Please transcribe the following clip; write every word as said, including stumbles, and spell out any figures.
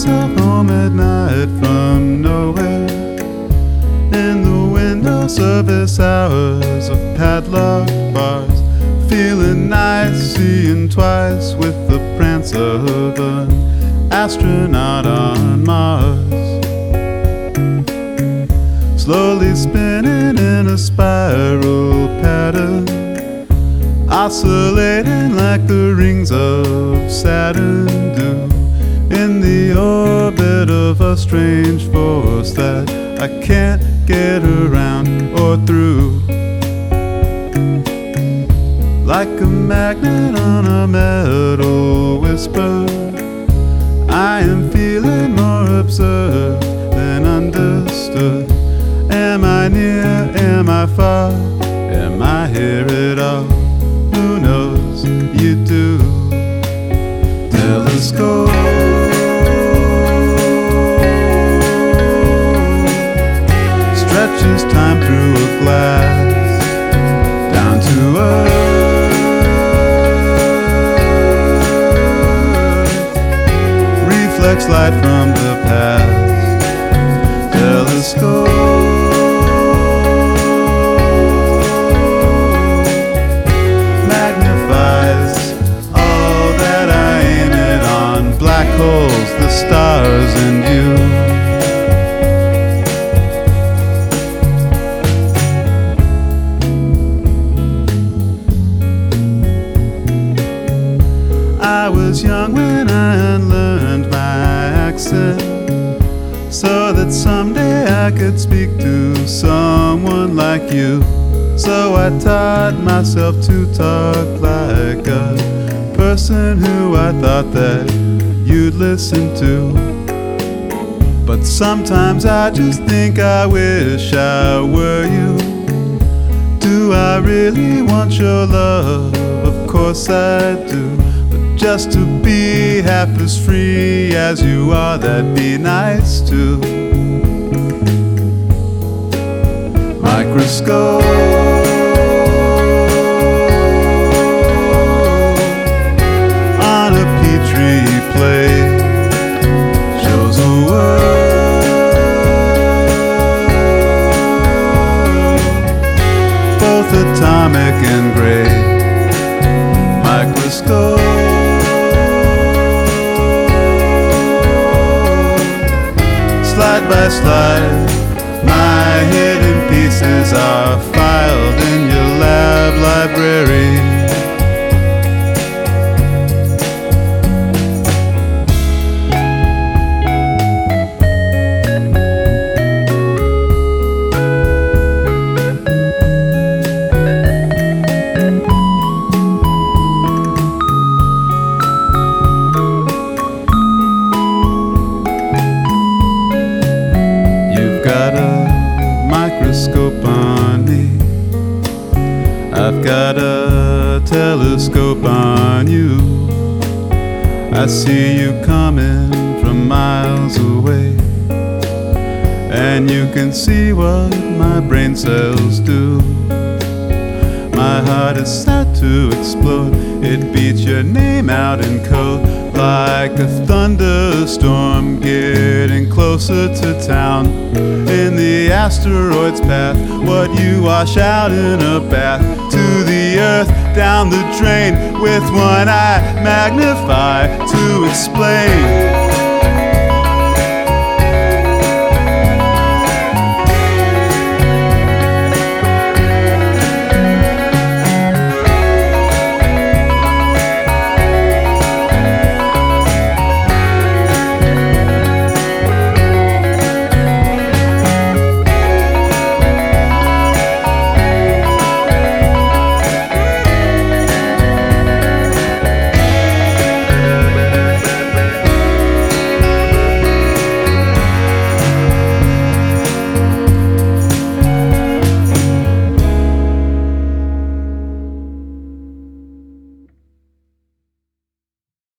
myself home at night from nowhere, in the window service hours of padlocked bars, feeling nice, seeing twice with the prance of an astronaut on Mars. Slowly spinning in a spiral pattern, oscillating like the rings of Saturn do, in the orbit of a strange force that I can't get around or through. Like a magnet on a metal whisper, I am feeling more absurd than understood. Am I near? Am I far? Am I here at all? Who knows? You do. Telescope stretches time through a glass down to earth. Reflects light from the past. Telescope holes, the stars and you. I was young when I unlearned my accent, so that someday I could speak to someone like you. So I taught myself to talk like a person who I thought that you'd listen to. But sometimes I just think I wish I were you. Do I really want your love? Of course I do. But just to be half as free as you are, that'd be nice too. Microscope shows a world, both atomic and gray. Microscope slide by slide, my hidden pieces are filed in your lab library. Got a microscope on me, I've got a telescope on you. I see you coming from miles away, and you can see what my brain cells do. My heart is set to explode, it beats your name out in code, like a thunderstorm getting closer to town. In the asteroid's path, what you wash out in a bath, to the earth, down the drain, with one eye magnify to explain.